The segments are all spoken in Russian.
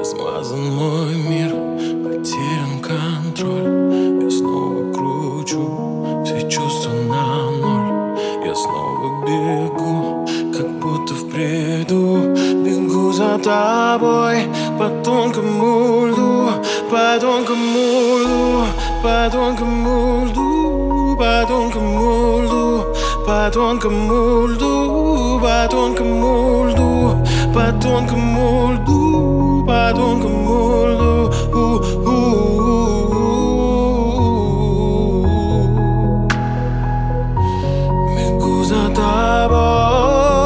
Размазан мой мир, потерян контроль. Я снова кручу все чувства на ноль. Я снова бегу, как будто в бреду. Бегу за тобой по тонкому льду, по тонкому льду, по тонкому льду, по тонкому льду, по тонкому льду, по тонкому льду, по тонкому льду, по тонкому льду. Бегу за тобой.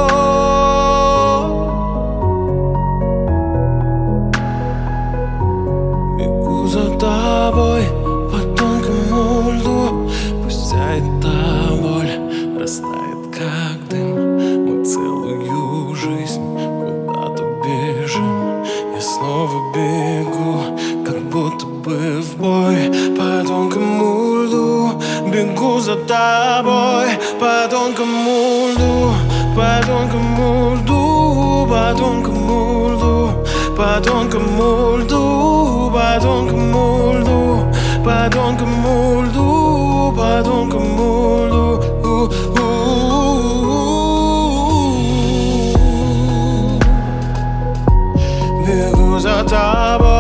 Бегу за тобой по тонкому льду. Пусть вся эта боль растает, как дым. Мы целую жизнь куда-то бежим. Я снова бегу, как будто бы в бой. По тонкому льду бегу за тобой. По тонкому льду, по тонкому льду, по тонкому льду, по тонкому льду, по тонкому льду, по тонкому льду, по тонкому льду. Бегу за тобой.